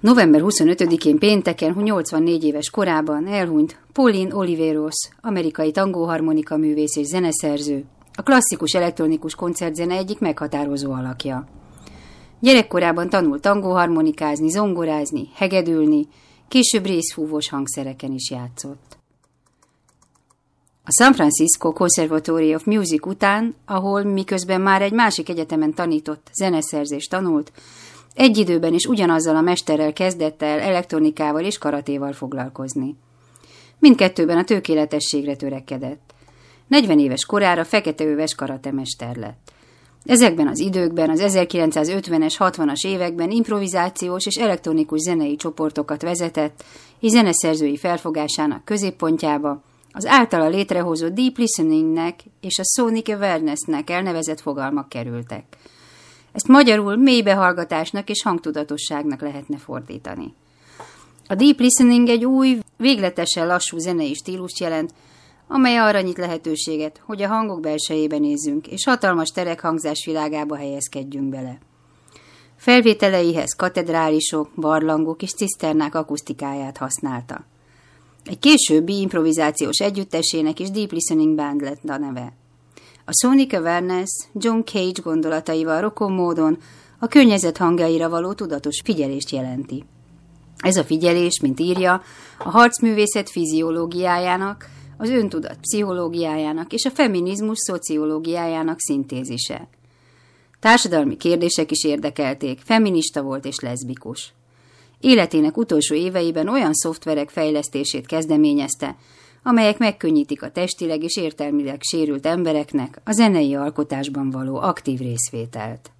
November 25-én pénteken, 84 éves korában elhunyt Pauline Oliveros, amerikai tangóharmonika művész és zeneszerző, a klasszikus elektronikus koncertzene egyik meghatározó alakja. Gyerekkorában tanult tangóharmonikázni, zongorázni, hegedülni, később részfúvós hangszereken is játszott. A San Francisco Conservatory of Music után, ahol miközben már egy másik egyetemen tanított, zeneszerzést tanult, egy időben is ugyanazzal a mesterrel kezdett el elektronikával és karatéval foglalkozni. Mindkettőben a tökéletességre törekedett. 40 éves korára feketeöves karatemester lett. Ezekben az időkben, az 1950-es, 60-as években improvizációs és elektronikus zenei csoportokat vezetett, és zeneszerzői felfogásának középpontjába az általa létrehozott Deep Listeningnek és a Sonic Awarenessnek elnevezett fogalmak kerültek. Ezt magyarul mélybehallgatásnak és hangtudatosságnak lehetne fordítani. A Deep Listening egy új, végletesen lassú zenei stílust jelent, amely arra nyit lehetőséget, hogy a hangok belsejébe nézzünk, és hatalmas terek hangzásvilágába helyezkedjünk bele. Felvételeihez katedrálisok, barlangok és ciszternák akusztikáját használta. Egy későbbi improvizációs együttesének is Deep Listening Band lett a neve. A Sonic Awareness John Cage gondolataival rokon módon a környezet hangjaira való tudatos figyelést jelenti. Ez a figyelés, mint írja, a harcművészet fiziológiájának, az öntudat pszichológiájának és a feminizmus szociológiájának szintézise. Társadalmi kérdések is érdekelték, feminista volt és leszbikus. Életének utolsó éveiben olyan szoftverek fejlesztését kezdeményezte, amelyek megkönnyítik a testileg és értelmileg sérült embereknek a zenei alkotásban való aktív részvételt.